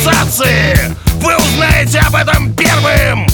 сенсации. Вы узнаете об этом первым.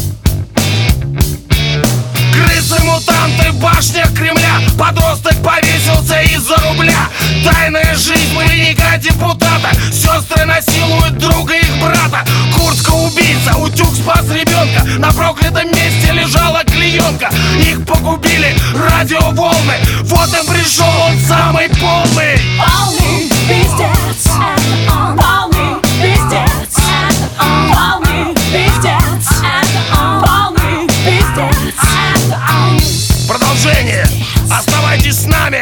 Крысы-мутанты в башнях Кремля. Подросток повесился из-за рубля. Тайная жизнь мыльника депутата. Сестры насилуют друга их брата. Куртка-убийца, утюг спас ребенка. На проклятом месте лежала клеенка. Их погубили радиоволны. Вот им пришел он самый полный. Полный пиздец. Полный пиздец. Полный пиздец. Полный пиздец. Продолжение. Оставайтесь с нами.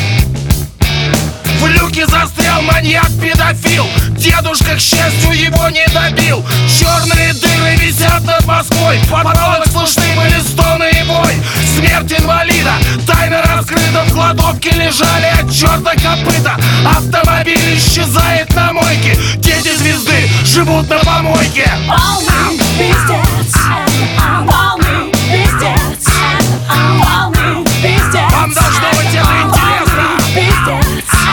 В люке застрял маньяк-педофил. Дедушка, к счастью, его не добил. Черные дыры висят над Москвой. В подвалах слышны были стоны и бой. Смерть инвалида тайно раскрыта. В кладовке лежали от черта копыта. Автомобиль исчезает на мойке. Дети звезды живут на помойке. Полный пиздец. Полный пиздец. Полный пиздец. Вам должно быть это интересно. Пиздец.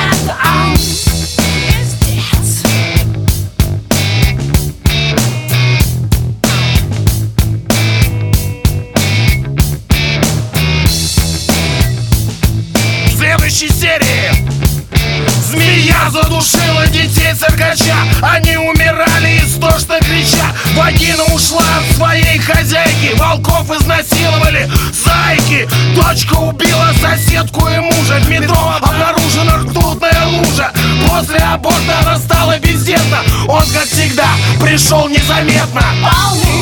В следующей серии змея задушила детей циркача. Они умирали истошно крича. Вагина ушла от своей хозяйки. Волков изнасиловали зайки. Дочка убила соседку и мужа. В метро обнаружена ртутная лужа. После аборта она стала бездетна. Он, как всегда, пришел незаметно. Полный